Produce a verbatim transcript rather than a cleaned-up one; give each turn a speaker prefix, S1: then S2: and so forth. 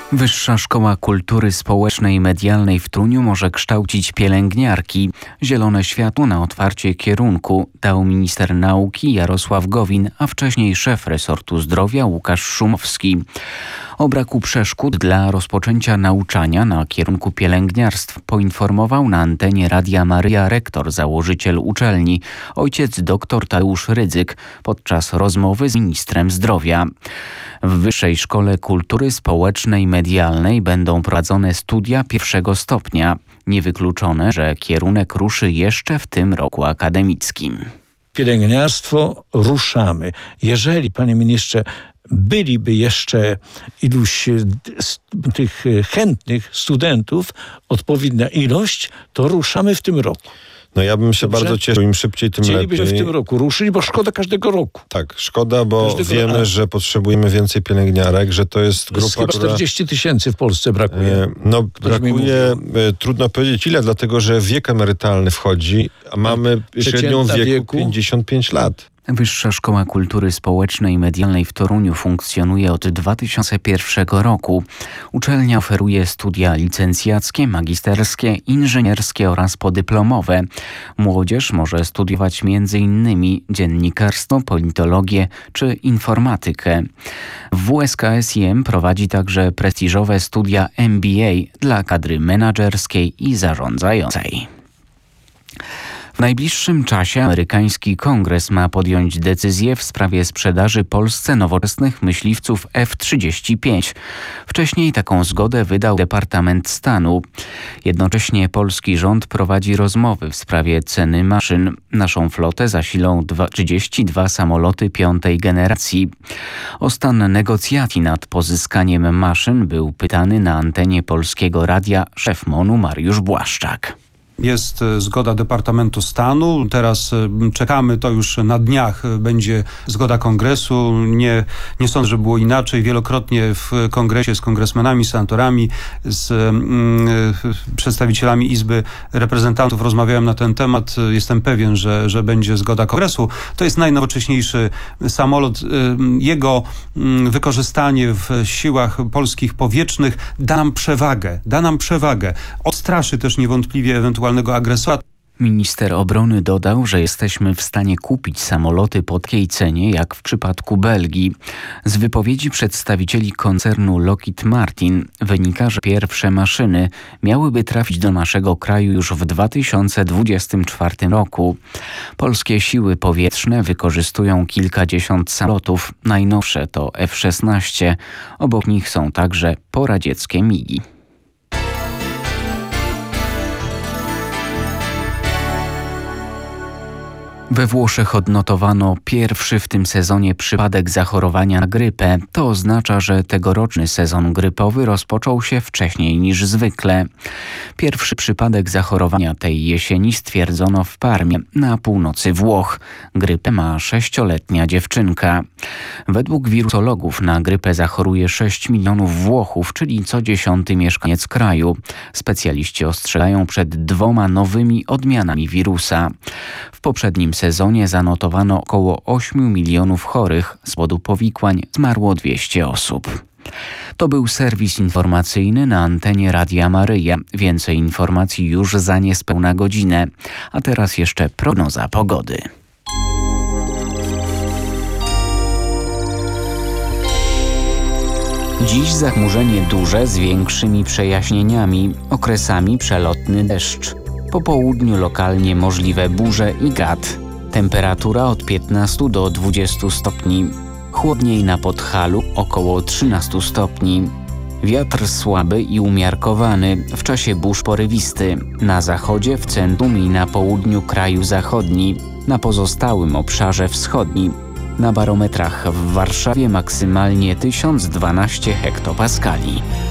S1: Wyższa Szkoła Kultury Społecznej i Medialnej w Toruniu może kształcić pielęgniarki. Zielone światło na otwarcie kierunku dał minister nauki Jarosław Gowin, a wcześniej szef resortu zdrowia Łukasz Szumowski. O braku przeszkód dla rozpoczęcia nauczania na kierunku pielęgniarstw poinformował na antenie Radia Maryja rektor, założyciel uczelni, ojciec dr Tadeusz Rydzyk podczas rozmowy z ministrem zdrowia. W Wyższej Szkole Kultury Społecznej i Medialnej będą prowadzone studia pierwszego stopnia. Niewykluczone, że kierunek ruszy jeszcze w tym roku akademickim.
S2: Pielęgniarstwo ruszamy. Jeżeli, panie ministrze, byliby jeszcze iluś tych chętnych studentów, odpowiednia ilość, to ruszamy w tym roku.
S3: No ja bym się
S2: Dobrze?
S3: bardzo cieszył, im szybciej, tym
S2: Chcielibyśmy
S3: lepiej.
S2: w tym roku ruszyć, bo szkoda każdego roku.
S3: Tak, szkoda, bo
S2: Każdego
S3: wiemy,
S2: roku.
S3: że potrzebujemy więcej pielęgniarek, że to jest grupa,
S2: Chyba
S3: która...
S2: czterdzieści tysięcy w Polsce brakuje.
S3: E, No brakuje,
S2: mówił.
S3: e, trudno powiedzieć ile, dlatego że wiek emerytalny wchodzi, a mamy średnią
S2: Przeciętna
S3: wieku
S2: wieku?
S3: pięćdziesiąt pięć lat.
S1: Wyższa Szkoła Kultury Społecznej i Medialnej w Toruniu funkcjonuje od dwa tysiące pierwszego roku. Uczelnia oferuje studia licencjackie, magisterskie, inżynierskie oraz podyplomowe. Młodzież może studiować między innymi dziennikarstwo, politologię czy informatykę. W W S K S I M prowadzi także prestiżowe studia M B A dla kadry menedżerskiej i zarządzającej. W najbliższym czasie amerykański kongres ma podjąć decyzję w sprawie sprzedaży Polsce nowoczesnych myśliwców F trzydzieści pięć. Wcześniej taką zgodę wydał Departament Stanu. Jednocześnie polski rząd prowadzi rozmowy w sprawie ceny maszyn. Naszą flotę zasilą trzydzieści dwa samoloty piątej generacji. O stan negocjacji nad pozyskaniem maszyn był pytany na antenie Polskiego Radia szef MON-u Mariusz Błaszczak.
S4: Jest zgoda Departamentu Stanu. Teraz czekamy, to już na dniach będzie zgoda Kongresu. Nie, nie sądzę, że było inaczej. Wielokrotnie w Kongresie z kongresmenami, senatorami, z mm, przedstawicielami Izby Reprezentantów rozmawiałem na ten temat. Jestem pewien, że, że będzie zgoda Kongresu. To jest najnowocześniejszy samolot. Jego wykorzystanie w siłach polskich powietrznych da nam przewagę. Da nam przewagę. Odstraszy też niewątpliwie ewentualnie agresora.
S1: Minister obrony dodał, że jesteśmy w stanie kupić samoloty po takiej cenie jak w przypadku Belgii. Z wypowiedzi przedstawicieli koncernu Lockheed Martin wynika, że pierwsze maszyny miałyby trafić do naszego kraju już w dwa tysiące dwudziestym czwartym roku. Polskie siły powietrzne wykorzystują kilkadziesiąt samolotów. Najnowsze to F szesnaście. Obok nich są także poradzieckie migi. We Włoszech odnotowano pierwszy w tym sezonie przypadek zachorowania na grypę. To oznacza, że tegoroczny sezon grypowy rozpoczął się wcześniej niż zwykle. Pierwszy przypadek zachorowania tej jesieni stwierdzono w Parmie, na północy Włoch. Grypę ma sześcioletnia dziewczynka. Według wirusologów na grypę zachoruje sześć milionów Włochów, czyli co dziesiąty mieszkaniec kraju. Specjaliści ostrzegają przed dwoma nowymi odmianami wirusa. W poprzednim sezonie zanotowano około ośmiu milionów chorych. Z powodu powikłań zmarło dwieście osób. To był serwis informacyjny na antenie Radia Maryja. Więcej informacji już za niespełna godzinę. A teraz jeszcze prognoza pogody. Dziś zachmurzenie duże z większymi przejaśnieniami, okresami przelotny deszcz. Po południu lokalnie możliwe burze i gad. Temperatura od piętnastu do dwudziestu stopni. Chłodniej na Podhalu około trzynastu stopni. Wiatr słaby i umiarkowany, w czasie burz porywisty. Na zachodzie, w centrum i na południu kraju zachodni. Na pozostałym obszarze wschodnim. Na barometrach w Warszawie maksymalnie tysiąc dwanaście hektopaskali.